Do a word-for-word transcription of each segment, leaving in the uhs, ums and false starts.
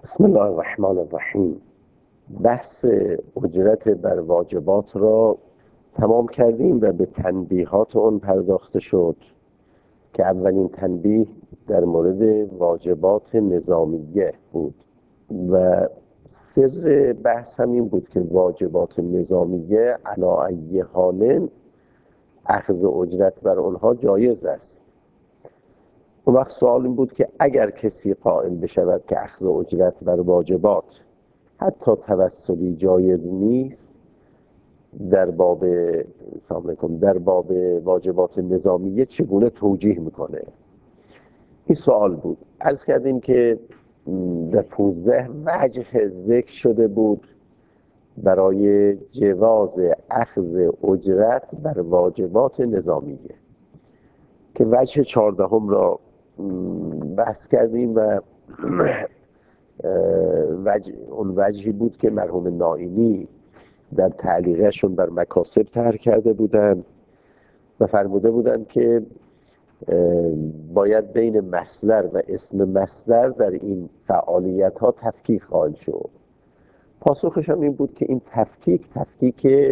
بسم الله الرحمن الرحیم. بحث اجرت بر واجبات را تمام کردیم و به تنبیهات آن پرداخته شد که اولین تنبیه در مورد واجبات نظامیه بود و سر بحث هم این بود که واجبات نظامیه علی ای حال اخذ اجرت بر آنها جایز است. اون وقت سوال این بود که اگر کسی قائل بشود که اخذ اجرت بر واجبات حتی توسلی جایز نیست، در باب سلام علیکم در باب واجبات نظامیه چگونه توجیه میکنه؟ این سوال بود. عرض کردیم که در پونزده وجه ذکر شده بود برای جواز اخذ اجرت بر واجبات نظامیه که وجه چهاردهم را بحث کردیم و وجه اون وجهی بود که مرحوم نائینی در تعلیقشون بر مکاسب طرح کرده بودند و فرموده بودند که باید بین مصدر و اسم مصدر در این فعالیت ها تفکیک قائل شد. پاسخش هم این بود که این تفکیک تفکیک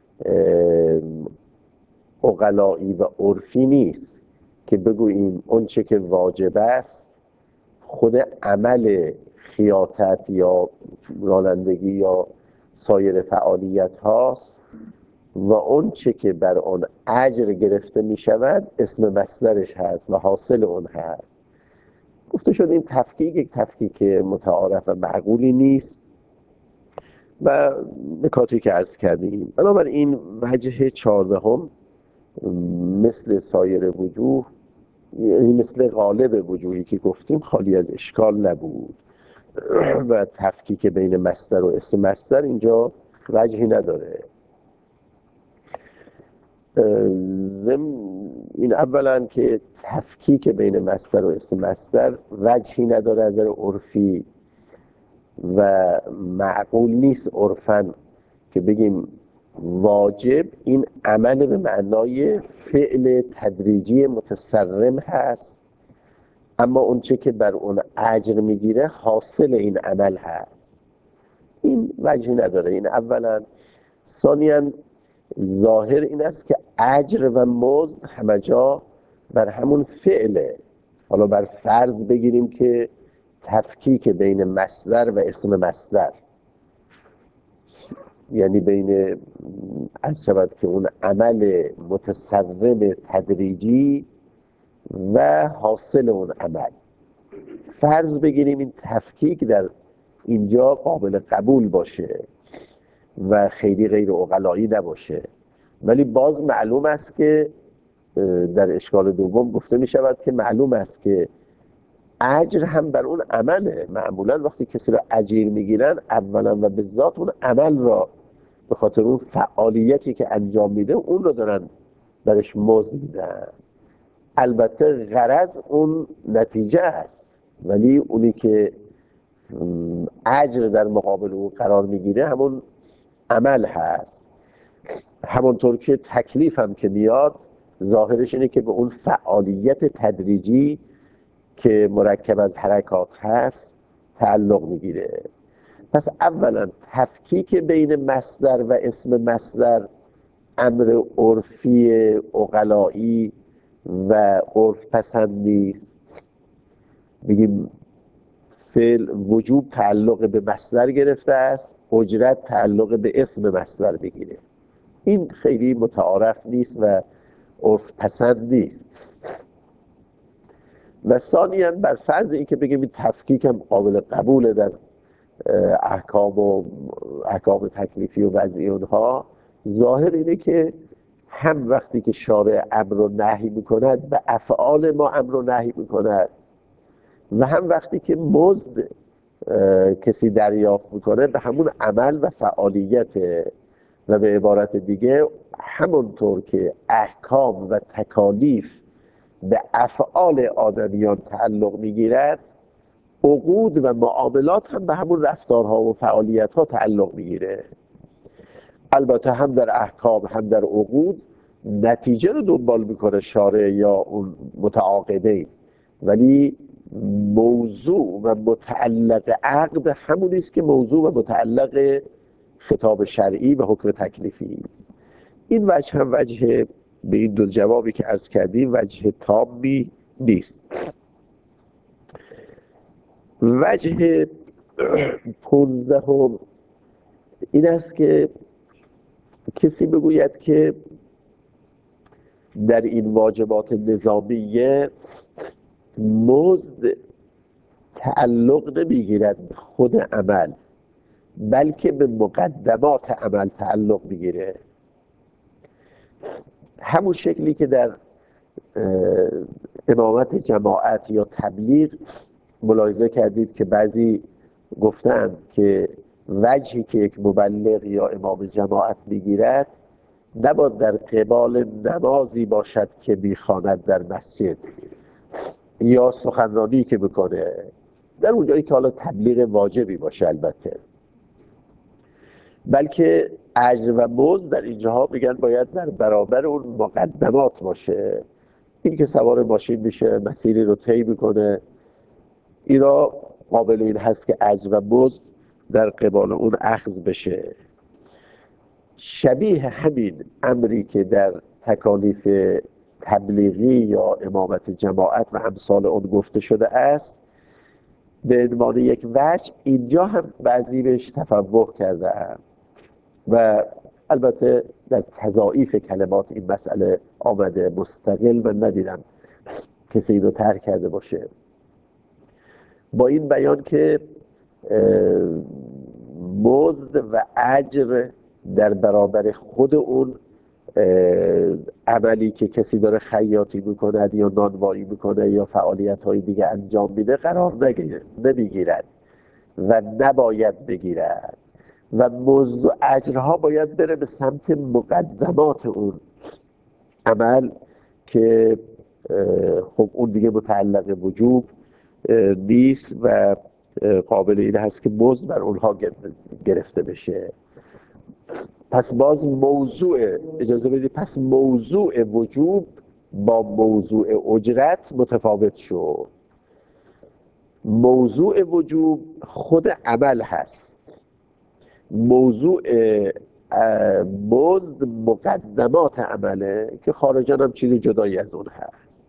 عقلائی و عرفی نیست که بگوییم اون چه که واجب است خود عمل خیاطت یا رانندگی یا سایر فعالیت هاست و اون چه که بر آن اجر گرفته می شود اسم مصدرش هست و حاصل اون هست. گفته شد این تفکیک یک تفکیک متعارف و معقولی نیست و نکاتی که عرض کردیم. بنابراین وجه چهاردهم مثل سایر وجوه، یعنی مثل غالب وجوهی که گفتیم، خالی از اشکال نبود و تفکیک بین مصدر و اسم مصدر اینجا وجهی نداره. این اولا که تفکیک بین مصدر و اسم مصدر وجهی نداره از نظر عرفی و معقول نیست عرفاً که بگیم واجب این عمل به معنای فعل تدریجی متسرم هست، اما اون چه که بر اون اجر میگیره حاصل این عمل هست. این وجهی نداره. این اولا. ثانیاً ظاهر این است که اجر و مزد همه جا بر همون فعله. حالا بر فرض بگیریم که تفکیک بین مصدر و اسم مصدر، یعنی بین عرض شود که اون عمل متسرم تدریجی و حاصل اون عمل، فرض بگیریم این تفکیک در اینجا قابل قبول باشه و خیلی غیر عقلایی نباشه، ولی باز معلوم است که در اشکال دوم گفته می شود که معلوم است که اجر هم بر اون عمله. معمولا وقتی کسی رو اجیر میگیرن اولا و به ذات اون عمل را به خاطر اون فعالیتی که انجام میده اون رو دارن برش مزد میدن. البته غرض اون نتیجه است، ولی اونی که اجر در مقابل اون قرار میگیره همون عمل هست. همونطور که تکلیف هم که میاد ظاهرش اینه که به اون فعالیت تدریجی که مرکب از حرکات هست تعلق میگیره. پس اولا تفکیک بین مصدر و اسم مصدر امر عرفی عقلائی و عرف پسند نیست. بگیم فعل وجوب تعلق به مصدر گرفته است، اجرت تعلق به اسم مصدر بگیره. این خیلی متعارف نیست و عرف پسند نیست. و ثانیاً بر فرض این که بگیم این تفکیک هم قابل قبوله در احکام و احکام تکلیفی و وضعی اونها، ظاهر اینه که هم وقتی که شارع امر و نهی میکند به افعال ما امر و نهی میکند و هم وقتی که مزد کسی دریافت میکنه به همون عمل و فعالیت. و به عبارت دیگه همونطور که احکام و تکالیف به افعال آدمیان تعلق میگیرد، عقود و معاملات هم به همون رفتارها و فعالیتها تعلق میگیره. البته هم در احکام هم در عقود نتیجه رو دنبال میکنه شارع یا اون متعاقدین، ولی موضوع و متعلق عقد همونی است که موضوع و متعلق خطاب شرعی و حکم تکلیفی است. این وجه هم وجه، به این دو جوابی که عرض کردیم، وجه تامی نیست. وجه پونزدهم این است که کسی بگوید که در این واجبات نظامیه مزد تعلق نمیگیرد به خود عمل، بلکه به مقدمات عمل تعلق میگیره. همون شکلی که در امامت جماعت یا تبلیغ ملاحظه کردید که بعضی گفتن که وجهی که یک مبلغ یا امام جماعت میگیرد نباید در قبال نمازی باشد که میخواند در مسجد یا سخنرانی که بکنه، در اونجایی که حالا تبلیغ واجبی باشه البته، بلکه اجر و مزد در اینجاها میگن باید در برابر اون مقدمات باشه. این که سوار ماشین میشه، مسیری رو طی میکنه، اینا قابل این هست که اجر و مزد در قبال اون اخذ بشه. شبیه همین امری که در تکالیف تبلیغی یا امامت جماعت و امثال اون گفته شده است، به عنوان یک وجه اینجا هم بعضی بهش تفوه کرده هم. و البته در تضاعیف کلمات این مسئله آمده مستقل و ندیدم کسی اینو ترک کرده باشه، با این بیان که مزد و اجر در برابر خود اون عملی که کسی داره خیاطی میکند یا نانوایی میکنه یا فعالیت های دیگه انجام میده قرار نمیگیرد و نباید بگیرد و مزد و اجرها باید بره به سمت مقدمات اون عمل که خب اون دیگه متعلق وجوب نیست و قابل این هست که مزد بر اونها گرفته بشه. پس باز موضوع، اجازه بدید، پس موضوع وجوب با موضوع اجرت متفاوت شد. موضوع وجوب خود عمل هست، موضوع مزد مقدمات عمله که خارجاً هم چیز جدایی از اون هست.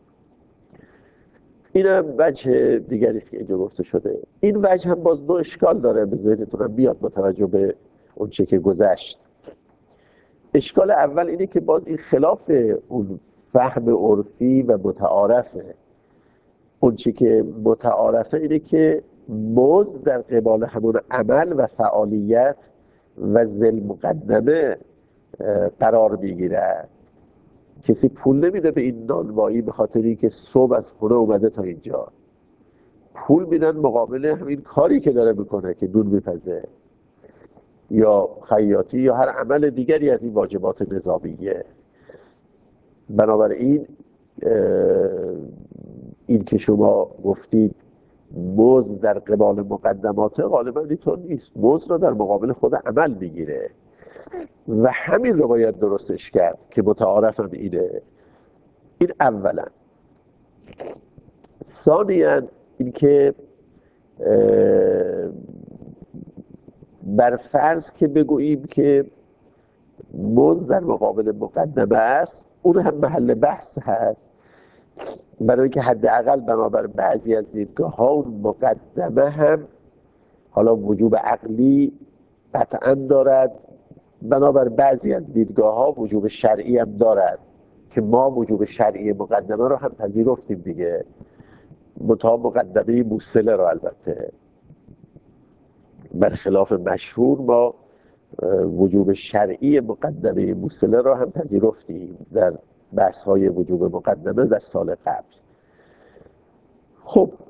این هم وجه دیگری است که اینجا گفته شده. این وجه هم باز دو اشکال داره، به ذهنتونم بیاد با توجه به اون چه که گذشت. اشکال اول اینه که باز این خلاف اون فهم عرفی و متعارفه. اون چی که متعارفه اینه که مزد در قبال همون عمل و فعالیت و ذل مقدمه قرار میگیره. کسی پول نمیده به این نانوایی به خاطری که صبح از خونه اومده تا اینجا، پول میدن مقابل همین کاری که داره میکنه که نون میپزه یا خیاطی یا هر عمل دیگری از این واجبات نظامیه. بنابراین این که شما گفتید مزد در قبال مقدمات، غالبا اینطور نیست. مزد رو در مقابل خود عمل میگیره و همین رو باید درستش کرد که متعارف هم اینه. این اولا. ثانیاً این که بر فرض که بگوییم که مزد در مقابل مقدمه است، اون هم محل بحث هست، برای اینکه حداقل بنابر بعضی از دیدگاه ها اون مقدمه هم حالا وجوب عقلی قطعا دارد، بنابر بعضی از دیدگاه ها وجوب شرعی هم دارد که ما وجوب شرعی مقدمه رو هم پذیرفتیم دیگه، منتها مقدمه موصله رو البته برخلاف مشهور ما وجوب شرعی مقدمه موصله رو هم پذیرفتیم در بحث های وجوب مقدمه در سال قبل. خب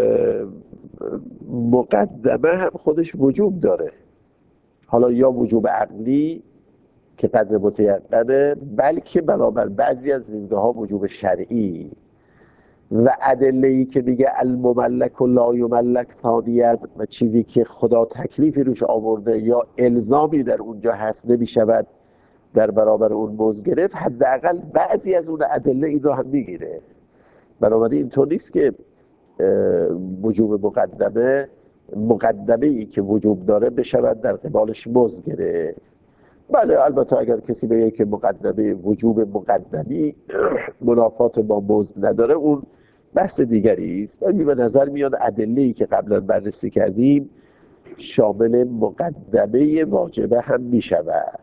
مقدمه هم خودش وجوب داره، حالا یا وجوب عقلی که قدر متیقنه، بلکه بنابر بعضی از دیدگاه ها وجوب شرعی و ادله‌ای که میگه المملک و لا یملک ثانیاً و چیزی که خدا تکلیفی روش آورده یا الزامی در اونجا هست نمیشود در برابر اون مزد گرفت، حداقل بعضی از اون ادله این رو هم میگیره. بنابراین اینطور نیست که وجوب مقدمه، مقدمه ای که وجوب داره بشود در قبالش مزد گرفت. بله البته اگر کسی بگه که مقدمه وجوب مقدمی منافات با مزد نداره، اون بحث دیگری است. ولی به نظر میاد ادله‌ای که قبلا بررسی کردیم شامل مقدمه واجبه هم میشود.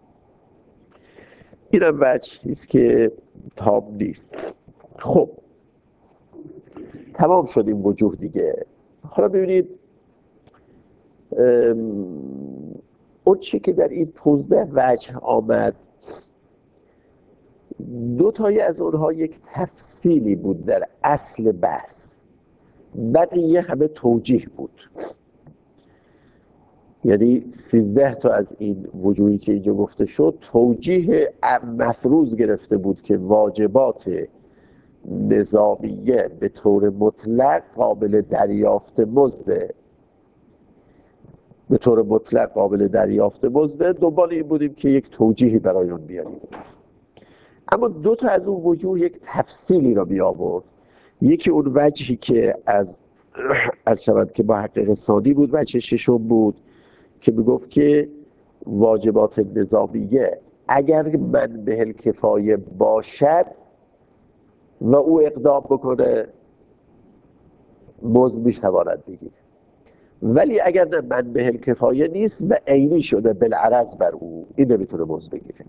اینم وجهی است که تام نیست. خب تمام شد این وجوه دیگه. حالا ببینید اون چی که در این پونزده وجه آمد، دو تایی از اونها یک تفصیلی بود در اصل بحث، بقیه همه توجیه بود. یعنی سیزده تا از این وجوهی که اینجا گفته شد توجیه مفروض گرفته بود که واجبات نظامیه به طور مطلق قابل دریافت مزده، به طور مطلق قابل دریافت مزده. دنبال این بودیم که یک توجیهی برای اون بیاریم. اما دو تا از اون وجوه یک تفصیلی را بیاورد. یکی اون وجهی که از از شود که با حقیق ثانی بود، وجه ششم بود که میگفت که واجبات نظامیه اگر من به الکفایه باشد و او اقدام بکنه مزد میتواند بگیره، ولی اگر نه من به الکفایه نیست و عینی شده بالعرض بر او، این نمیتونه مزد بگیره.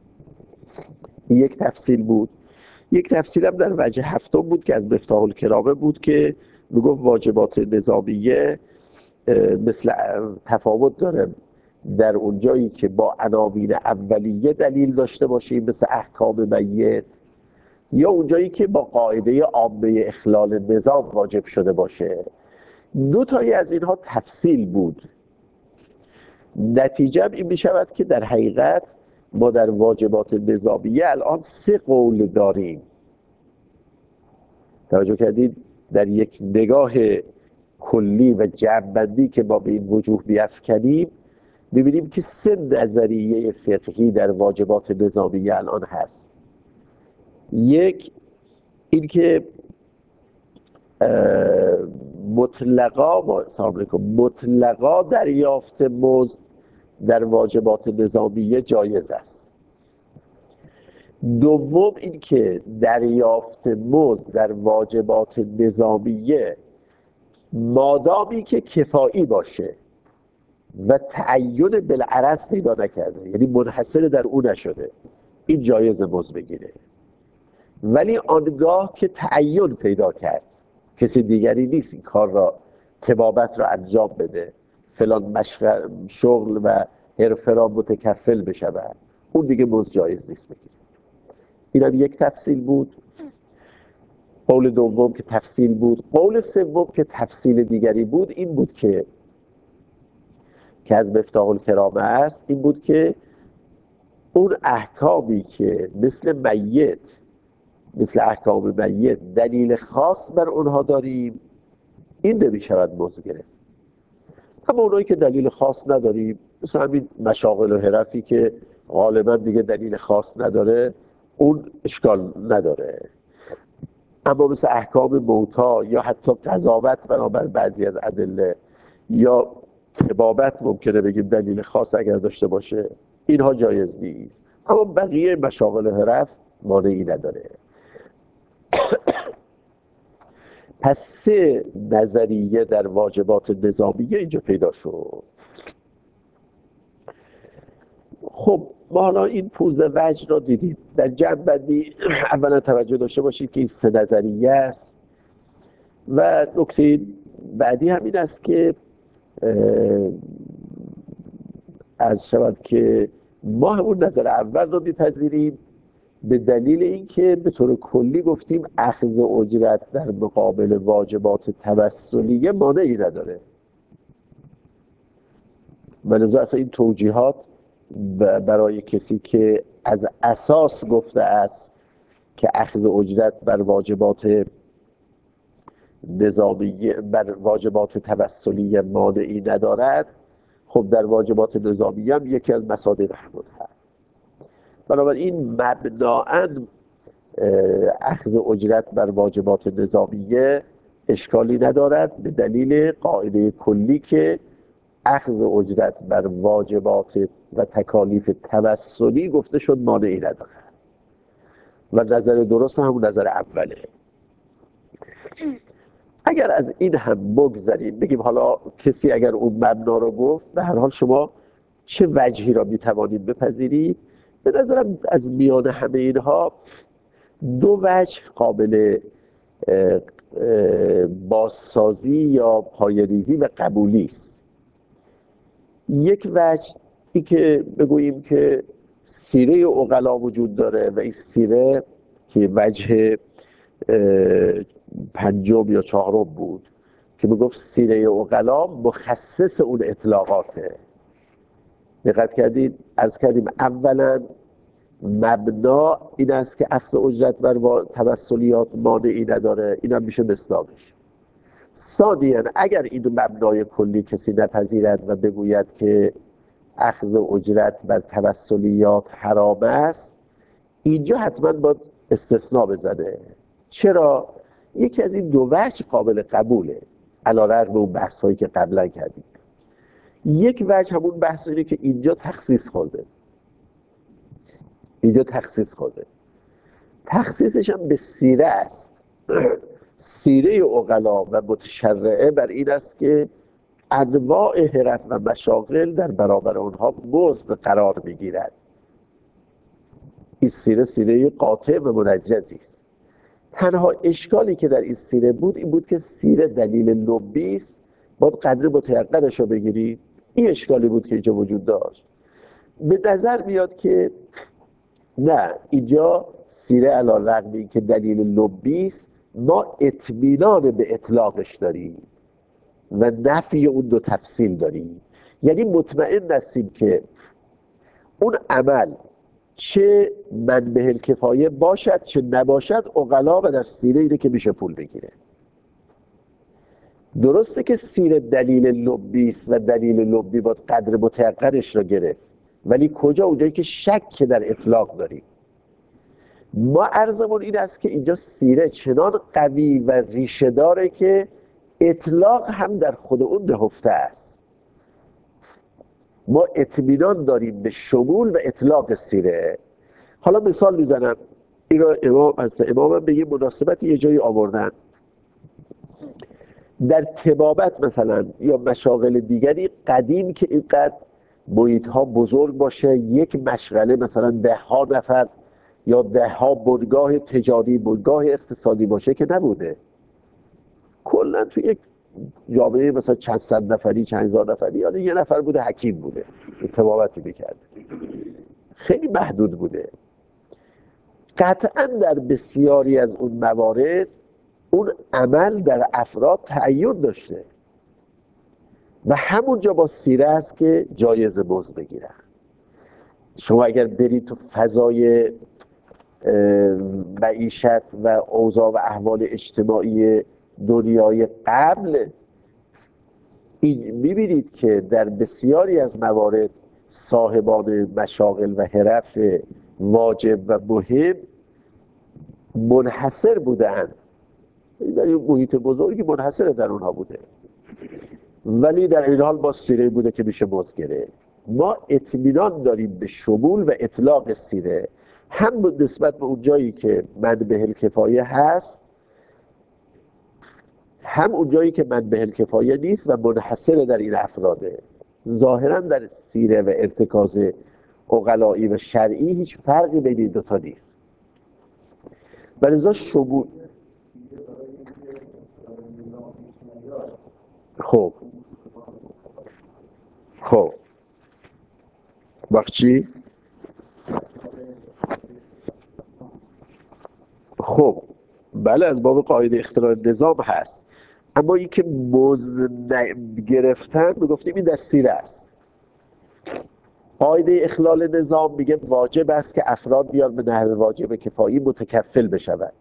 یک تفصیل بود. یک تفصیل هم در وجه هفتم بود که از مفتاح الکرامه بود که میگفت واجبات نظامیه مثل تفاوت داره در اون جایی که با عناوین اولیه دلیل داشته باشیم مثل احکام میت، یا اون جایی که با قاعده عامه اخلال نظام واجب شده باشه. دو تایی از اینها تفصیل بود. نتیجه این می شود که در حقیقت ما در واجبات نظامیه الان سه قول داریم. توجه کردید در یک نگاه کلی و جمع‌بندی که ما به این وجوه بیفکنیم ببینیم که سه نظریه فقهی در واجبات نظامیه الان هست. یک این که مطلقا سلام علیکم مطلقا دریافت مزد در واجبات نظامیه جایز است. دوم این که دریافت مزد در واجبات نظامیه مادامی که کفایی باشه و تعین بالعرض پیدا نکرده، یعنی منحصر در اون نشده، این جایز مزد بگیره. ولی آنگاه که تعین پیدا کرد، کسی دیگری نیست این کار را طبابت را انجام بده، فلان مشغل شغل و حرفه را متکفل بشود، اون دیگه مزد جایز نیست بگیره. این هم یک تفصیل بود. قول دوم که تفصیل بود. قول سوم که تفصیل دیگری بود این بود که که از مفتاح الکرامه است، این بود که اون احکامی که مثل میت، مثل احکام میت دلیل خاص بر اونها داریم، این نمیشود مزد گرفت. اما اونایی که دلیل خاص نداریم، مثل همین مشاغل و حرفی که غالبا دیگه دلیل خاص نداره، اون اشکال نداره. اما مثل احکام موتا یا حتی قضاوت بنابر بعضی از ادله یا طبابت ممکنه بگیم دلیل خاص اگر داشته باشه، اینها جایز نیست. اما بقیه مشاغل و حرف مانعی نداره. پس سه نظریه در واجبات نظامیه اینجا پیدا شد. خب ما حالا این پوزه وجه را دیدیم. در جمع بندی اولا توجه داشته باشید که این سه نظریه است و نکته بعدی همین است که عرض شود که ما همون نظر اول رو میپذیریم به دلیل اینکه به طور کلی گفتیم اخذ اجرت در مقابل واجبات توسلیه مانعی نداره. ولذا اصلا این توجیهات برای کسی که از اساس گفته است که اخذ اجرت بر واجبات نظامیه، بر واجبات توسلیه مانعی ندارد، خب در واجبات نظامیه هم یکی از مصادیق همون هست. بنابراین مبناً اخذ اجرت بر واجبات نظامیه اشکالی ندارد به دلیل قاعده کلی که اخذ اجرت بر واجبات و تکالیف توسلی گفته شد مانعی ندارد و نظر درست همون نظر اوله. اگر از این هم بگذریم بگیم حالا کسی اگر اون مبنا رو گفت، به هر حال شما چه وجهی را میتوانید بپذیرید؟ به نظرم از میان همه اینها دو وجه قابل اه، اه، بازسازی یا پایه‌ریزی و قبولی است. یک وجه این که بگوییم که سیره عقلا وجود داره و این سیره که وجه پنجم یا چهارم بود که میگفت سیره عقلا مخصص اون اطلاقاته. دقت کردید؟ عرض کردیم اولا مبنا این است که اخذ اجرت بر توسلیات مانعی نداره، این هم میشه مصداقش. ثانیاً اگر این مبنای کلی کسی نپذیرد و بگوید که اخذ اجرت بر توسلیات حرام است، اینجا حتما باید استثناء بزنه. چرا؟ یکی از این دو وجه قابل قبوله علی رغم اون بحث هایی که قبلا کردیم. یک وجه همون بحث اینه که اینجا تخصیص خورده، اینجا تخصیص خورده، تخصیصش هم به سیره است. سیره عقلا و متشرعه بر این است که انواع حرف و مشاغل در برابر اونها مزد قرار میگیرد. این سیره سیره قاطع و منجزی است. تنها اشکالی که در این سیره بود این بود که سیره دلیل لبی است، باید قدر متیقنش رو بگیرید. این اشکالی بود که اینجا وجود داشت. به نظر میاد که نه، اینجا سیره علی رغم این که دلیل لبی است ما اطمینان به اطلاقش داریم و نفی اون دو تفصیل داریم. یعنی مطمئن هستیم که اون عمل چه منبه الکفایه باشد چه نباشد عقلا و در سیره اینه که میشه پول بگیره. درسته که سیره دلیل لبی است و دلیل لبی باید قدر متیقنش را گرفت، ولی کجا؟ اونجایی که شک در اطلاق داریم. ما عرضمون این است که اینجا سیره چنان قوی و ریشه داره که اطلاق هم در خود اون نهفته است. ما اطمینان داریم به شمول و اطلاق سیره. حالا مثال میزنم، این را امام از امام به یه مناسبت یه جایی آوردن. در طبابت مثلا یا مشاغل دیگری قدیم که اینقدر محیط ها بزرگ باشه، یک مشغله مثلا ده ها نفر یا ده ها بنگاه تجاری بنگاه اقتصادی باشه که نبوده. کلا تو یک جامعه مثلا چند صد نفری چند هزار نفری یا یه نفر بوده حکیم بوده طبابتی میکرده، خیلی محدود بوده. قطعا در بسیاری از اون موارد اون عمل در افراد تعین داشته و همونجا با سیره است که جایز مزد بگیرن. شما اگر برید تو فضای معیشت و اوضاع و احوال اجتماعی دنیای قبل میبینید که در بسیاری از موارد صاحبان مشاغل و حرف واجب و مهم منحصر بودند، در این محیط بزرگی منحصر در اونها بوده، ولی در این حال با سیره بوده که میشه مزد گرفت. ما اطمینان داریم به شمول و اطلاق سیره، هم نسبت به اون جایی که منبه الکفایه هست، هم اون جایی که منبه الکفایه نیست و منحصر در این افراده. ظاهرا در سیره و ارتکاز عقلایی و شرعی هیچ فرقی بین این دوتا نیست. ولذا شمول خب خب وقت چی؟ خب بله، از باب قاعده اختراع نظام هست، اما این که مزد گرفتن میگفتیم این در سیره است. قاعده اخلال نظام میگه واجب است که افراد بیان به نحو واجب کفایی متکفل بشود.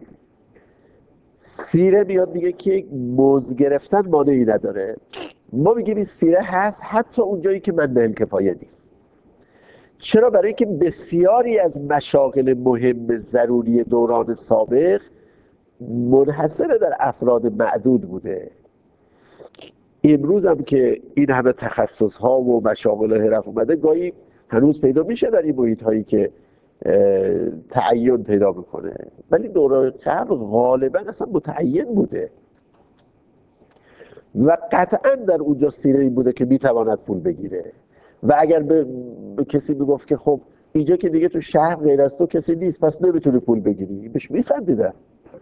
سیره میاد میگه که مزد گرفتن مانعی نداره. ما میگیم این سیره هست حتی اونجایی که منبع الکفایه نیست. چرا؟ برای اینکه بسیاری از مشاغل مهم ضروری دوران سابق منحصر در افراد معدود بوده. امروز هم که این همه تخصص ها و مشاغل و حرف اومده، گاهی هنوز پیدا میشه در این محیط هایی که تعین پیدا میکنه، ولی دوره قبل غالبا اصلا متعین بوده و قطعا در اونجا سیره این بوده که میتواند پول بگیره. و اگر به, به کسی میگفت که خب اینجا که دیگه تو شهر غیر از تو کسی نیست پس نمیتونی پول بگیری، بهش میخندیدن،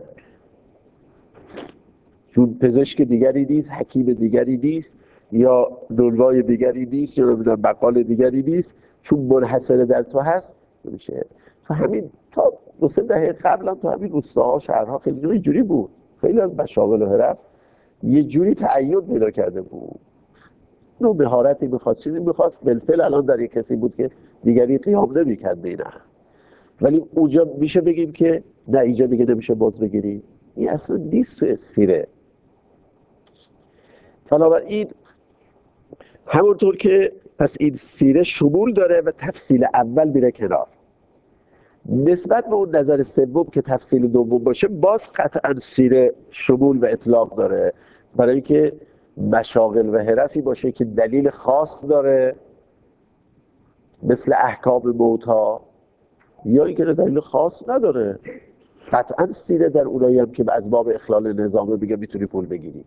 چون پزشک دیگری نیست، حکیم دیگری نیست، یا نلوای دیگری نیست، یا نمیدونم بقال دیگری نیست، چون منحصر در تو هست نمیشه. تو همین تا دو سه دهه قبل هم تو همین روستاها شهرها خیلی جوری جوری بود، خیلی از مشاغل و حرف یه جوری تعین پیدا کرده بود، نوع مهارتی میخواد، چیزی میخواست، بالفعل الان در یک کسی بود که دیگری قیام نمیکرد به این امر. ولی اونجا میشه بگیم که نه اینجا دیگه نمیشه باز بگیری، این اصلا نیست توی سیره. بنابراین همونطور که پس این سیره شمول داره و تفصیل اول میره کنار، نسبت به اون نظر سوم که تفصیل دوم باشه، باز قطعا سیره شمول و اطلاق داره، برای اینکه مشاغل و حرفی باشه که دلیل خاص داره مثل احکام موتا، یا اینکه دلیل خاص نداره. قطعا سیره در اونایی هم که از باب اخلال نظامه میگه میتونی پول بگیری،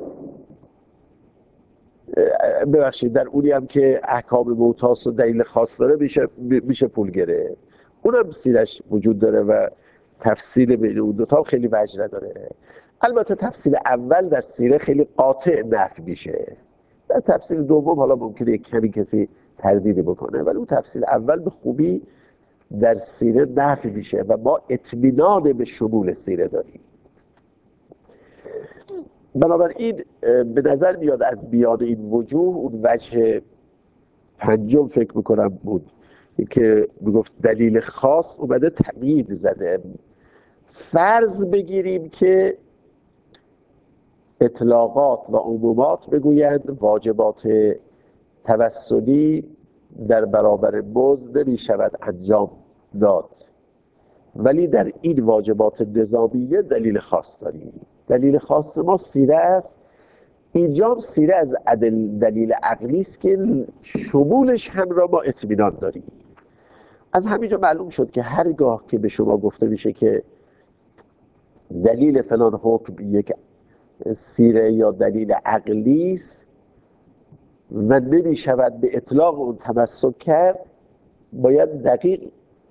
ببخشید در اونی هم که احکام موتاس و دلیل خاص داره میشه میشه پول گرفت، اونم سیرش وجود داره و تفصیل بین اون دوتا خیلی وجه نداره. البته تفصیل اول در سیره خیلی قاطع نفی میشه، در تفصیل دوم حالا ممکنه یک کمی کسی تردید بکنه، ولی اون تفصیل اول به خوبی در سیره نفی میشه و ما اطمینان به شمول سیره داریم. بنابراین به نظر میاد از بیان این وجوه اون وجه پنجم فکر میکنم بود که میگفت دلیل خاص اومده تمیید زده. فرض بگیریم که اطلاقات و عمومات بگویند واجبات توسلی در برابر مزد نمی شود انجام داد، ولی در این واجبات نظامیه دلیل خاص داریم. دلیل خاص ما سیره است. اینجا سیره از عدل دلیل عقلی است که شمولش هم را ما اطمینان داریم. از همینجا معلوم شد که هرگاه که به شما گفته میشه که دلیل فلان حکم یک سیره یا دلیل عقلی است و نمی شود به اطلاق اون تمسک کرد، باید دقیق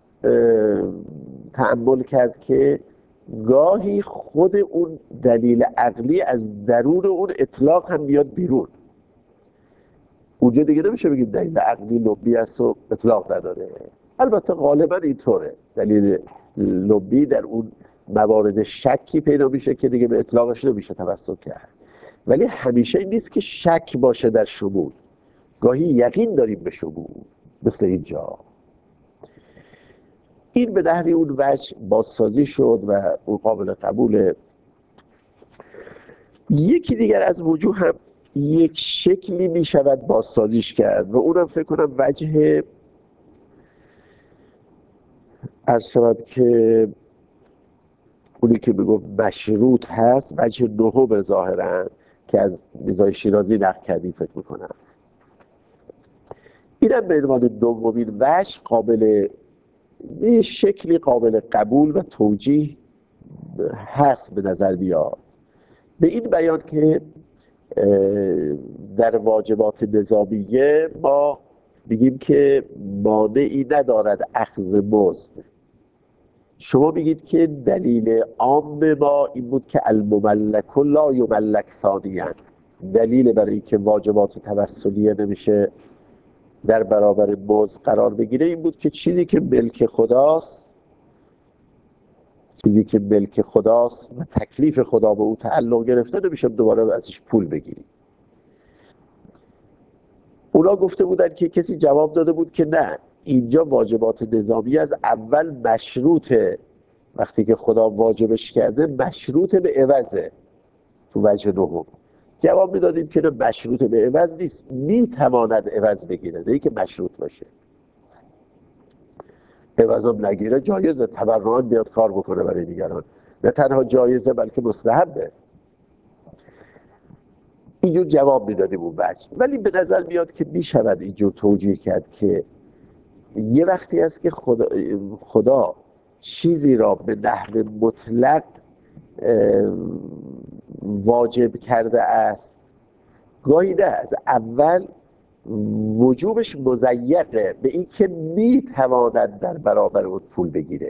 تأمل کرد که گاهی خود اون دلیل عقلی از درون اون اطلاق هم میاد بیرون. اونجا دیگه نمیشه بگید دلیل عقلی لبی است و اطلاق نداره. البته غالبا اینطوره، دلیل لبی در اون موارد شکی پیدا میشه که دیگه به اطلاقش نمیشه تمسک کرد، ولی همیشه این نیست که شک باشه در شمول، گاهی یقین داریم به شمول، مثل اینجا. این به نحوی اون وجه بازسازی شد و اون قابل قبوله. یکی دیگر از وجوه هم یک شکلی می شود بازسازیش کرد و اونم فکر کنم وجه عرض شود که اونی که میگفت مشروط هست، وجه نهم ظاهرا که از میرزای شیرازی نقل کردی فکر میکنم. اینم به عنوان دومین وجه قابل به شکلی قابل قبول و توجیه هست به نظر بیاد، به این بیان که در واجبات نظامیه ما میگیم که مانعی ندارد اخذ مزد. شما میگید که دلیل عام ما این بود که المملک لا یملک ثانیاً، دلیل برای اینکه واجبات توسلیه نمیشه در برابر مزد قرار بگیره این بود که چیزی که ملک خداست چیزی که ملک خداست و تکلیف خدا به او تعلق گرفته نمیشه دوباره ازش پول بگیری. اونا گفته بودن که کسی جواب داده بود که نه، اینجا واجبات نظامی از اول مشروطه، وقتی که خدا واجبش کرده مشروط به عوضه. تو وجه نهم جواب میدادیم که نه، مشروط به عوض نیست، میتواند عوض بگیره، نه که مشروط باشه. عوض هم نگیره جایزه، تبرعاً بیاد کار بکنه برای دیگران، نه تنها جایزه بلکه مستحبه. اینجور جواب میدادیم اون وجه. ولی به نظر میاد که میشود اینجور توجیه کرد که یه وقتی است که خدا, خدا چیزی را به نحو مطلق واجب کرده است، گاهی نه از اول وجوبش مضیقه به این که میتواند در برابر اون پول بگیره.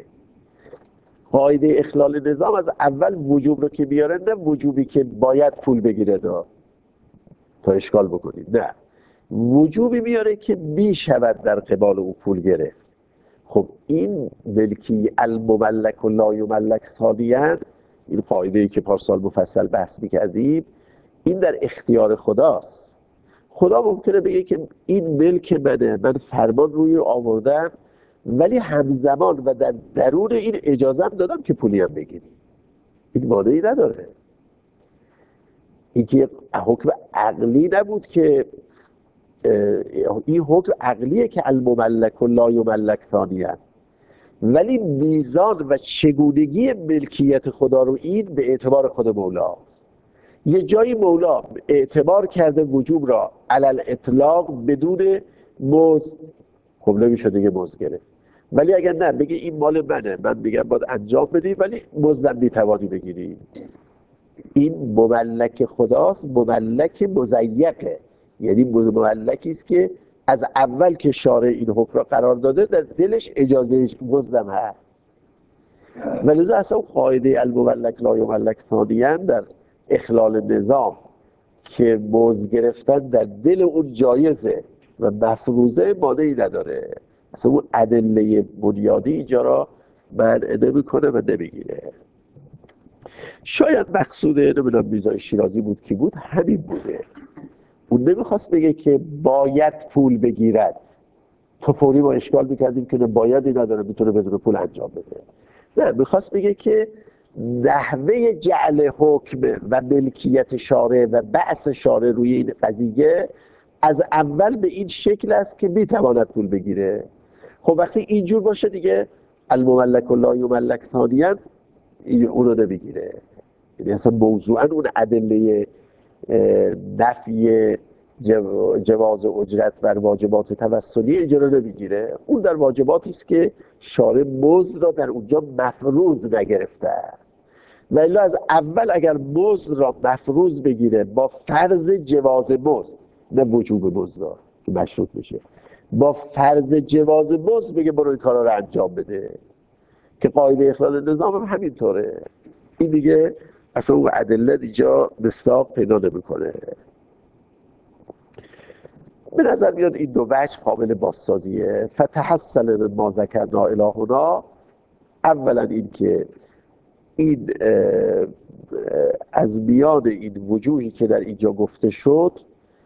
قاعده اخلال نظام از اول وجوب رو که بیاره، نه وجوبی که باید پول بگیره دا تا اشکال بکنید، نه وجوبی میاره که میشود در قبال او پول گرفت. خب این ملکی المملک و لا یملک ثانیاً، این قاعده ای که پارسال مفصل بحث میکردیم، این در اختیار خداست. خدا ممکنه بگه که این ملک منه، من فرمان روی آوردم، ولی همزمان و در درون این اجازه دادم که پولی هم بگیری. این مانعی نداره. این که حکم عقلی نبود که این حکم عقلیه که المملک و لا یملک ثانیاً، ولی میزان و چگونگی ملکیت خدا رو این به اعتبار خود مولاست. یه جایی مولا اعتبار کرده وجوب را علل اطلاق بدون مزد، خب نمیشه دیگه مزد گرفت. ولی اگر نه بگه این مال منه، من میگم باید انجام بدی ولی مزدم میتوانی بگیری، این مملک خداست، مملک مضیقه، یعنی مملکی است که از اول که شارع این حکم را قرار داده در دلش اجازه مزدم هست. ولذا اصلا قاعده المملک لا یملک ثانیاً در اخلال نظام که مزد گرفتن در دل اون جایزه و مفروضه مانعی نداره، اصلا اون ادله بنیادی اینجا را منع نمیکنه و نمیگیره. شاید مقصود نمیدونم میرزا شیرازی بود کی بود، همین بوده. اون نمیخواست بگه که باید پول بگیرد، تو فوری با اشکال میکردیم که باید این نداره میتونه بدون پول انجام بده. نه، میخواست بگه که نحوه جعل حکم و ملکیت شارع و بأس شارع روی این قضیه از اول به این شکل است که میتواند پول بگیره. خب وقتی اینجور باشه دیگه المملک و لا یملک ثانیاً اون رو نمیگیره. یعنی اصلا موضوعاً اون ادله نفی جواز اجرت بر واجبات توسلی اینجا رو نمیگیره. اون در واجباتی است که شارع مزد را در اونجا مفروض نگرفته است. ولی از اول اگر مزد را مفروض بگیره با فرض جواز مزد، نه وجوب مزد را که مشروط میشه، با فرض جواز مزد بگه برو این کارا رو انجام بده، که قاعده اخلال نظام هم همینطوره. این دیگه اصلا اون ادله اینجا مصداق پیدا نمیکنه. به نظر میاد این دو وجه قابل بازسازیه. فتحصل من ما ذکرنا الهنا، اولا این که این از میان این وجوهی که در اینجا گفته شد،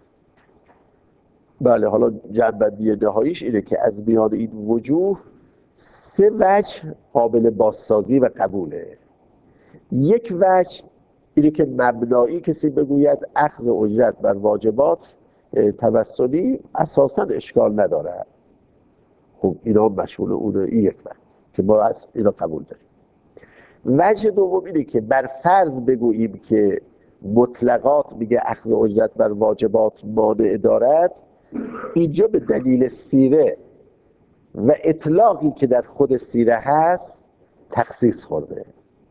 بله حالا جنبندی نهاییش اینه که از میان این وجوه سه وجه قابل بازسازی و قبوله. یک وجه اینه که مبنایی کسی بگوید اخذ اجرت بر واجبات توسلی اساساً اشکال نداره، خب اینا مشمول اونه. این یک وجه که ما از اینا قبول داریم. وجه دوم اینه که بر فرض بگوییم که مطلقات میگه اخذ اجرت بر واجبات مانع دارد، اینجا به دلیل سیره و اطلاقی که در خود سیره هست تخصیص خورده.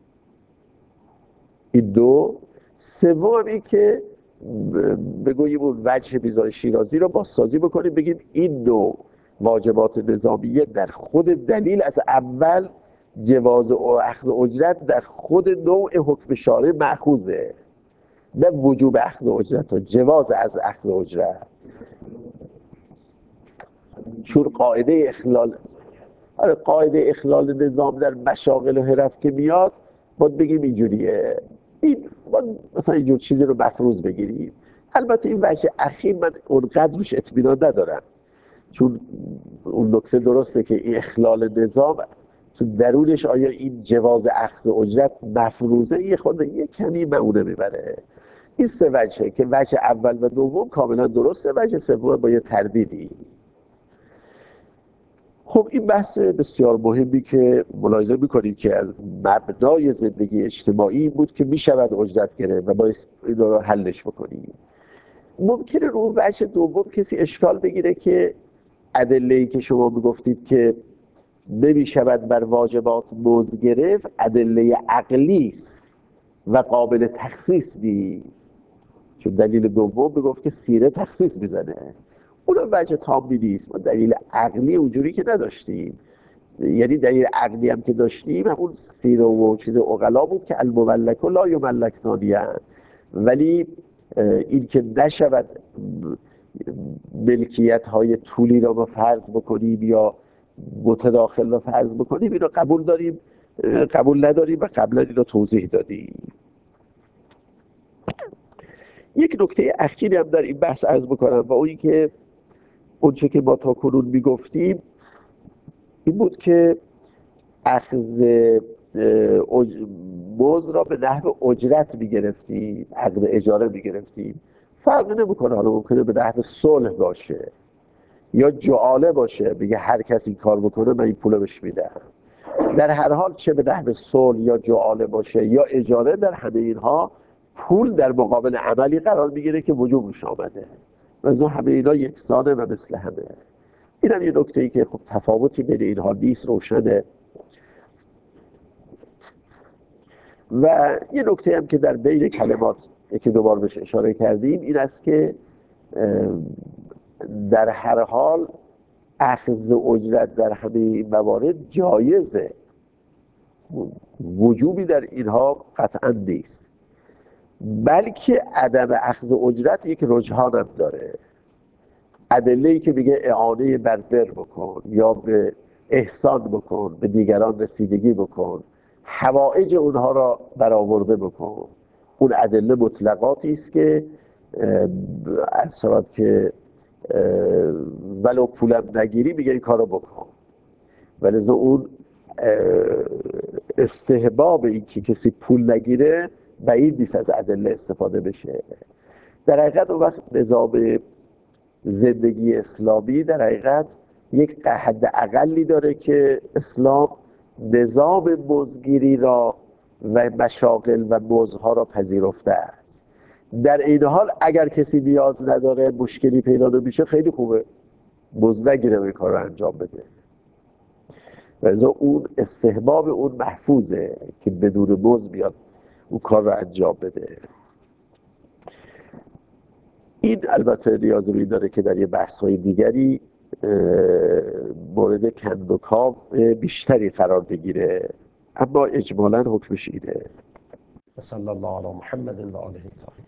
این دو. سوم این که بگوییم اون وجه میرزا شیرازی رو بازسازی بکنیم، بگیم این نوع واجبات نظامیه در خود دلیل از اول جواز و اخذ اجرت در خود نوع حکم شارع مأخوذه، نه وجوب اخذ اجرت و جواز از اخذ اجرت. چون قاعده اخلال آره قاعده اخلال نظام در مشاغل و حرف که میاد باید بگیم اینجوریه، این باید مثلا اینجور چیزی رو مفروض بگیریم. البته این وجه اخیر من اونقدر روش اطمینان ندارم، چون اون نکته درسته که این اخلال نظام تو درونش آیا این جواز اخذ اجرت مفروضه، یه خورده یه کمی معونه میبره. این سه وجهه که وجه اول و دوم کاملا درسته، وجه سوم با یه تردیدی. خب این بحث بسیار مهمی که ملاحظه میکنید که از مبنای زندگی اجتماعی این بود که میشود اجرت گرفت و باید این رو حلش بکنیم. ممکنه رو بحث دوم کسی اشکال بگیره که ادله‌ای که شما میگفتید که نمیشود بر واجبات مزد گرفت ادله عقلی است و قابل تخصیص نیست، چون دلیل دوم میگفت که سیره تخصیص میزنه. اونم وجه تامی نیست. ما دلیل عقلی اونجوری که نداشتیم، یعنی دلیل عقلی هم که داشتیم همون سیره و چیز عقلا بود که المملک و لا یملک ثانیاً، ولی این که نشود ملکیت های طولی را ما فرض بکنیم یا متداخل را فرض بکنیم، این رو قبول داریم، قبول نداریم و قبلا این رو توضیح دادیم. یک نکته اخیری هم در این بحث عرض بکنم و اون که اونچه که ما تا کنون میگفتیم این بود که اخذ مزد را به نحو اجرت میگرفتیم، عقد اجاره میگرفتیم، فرقی نمیکنه، حالا ممکنه به نحو صلح باشه یا جعاله باشه، بگه هر کس این کار بکنه من این پول بهش میدم. در هر حال چه به نحو صلح یا جعاله باشه یا اجاره، در همه اینها پول در مقابل عملی قرار میگیره که وجوبش آمده و از همه اینا یکسانه و مثل همه. این هم یه نکته ای که خب تفاوتی بین اینها نیست، روشنه. و یه نکته هم که در بین کلمات که دوبار بهش اشاره کردیم این است که در هر حال اخذ اجرت در همه این موارد جایزه، وجوبی در اینها قطعا نیست، بلکه عدم اخذ اجرت یک رجحان هم داره. ادله‌ای که میگه اعانه بر بر بکن یا به احسان بکن، به دیگران رسیدگی بکن، حوائج اونها را برآورده بکن، اون ادله مطلقاتی است که عرض شود که ولو پولم نگیری میگه این کارو بکن. ولذا اون استحباب این که کسی پول نگیره بعید نیست از ادله استفاده بشه. در حقیقت اون وقت نظام زندگی اسلامی در حقیقت یک حد اقلی داره که اسلام نظام مزدگیری را و مشاغل و مزدها را پذیرفته است. در این حال اگر کسی نیاز نداره، مشکلی پیدا نمیشه، خیلی خوبه مزد نگیره و این کار رو انجام بده. و اون استحباب اون محفوظه که بدون مزد بیاد اون کار رو انجام بده. این البته نیاز روی داره که در یه بحث‌های دیگری مورد کندوکاو بیشتری قرار بگیره، اما اجمالاً حکمش اینه. صلی الله علی محمد و آله الطاهرین.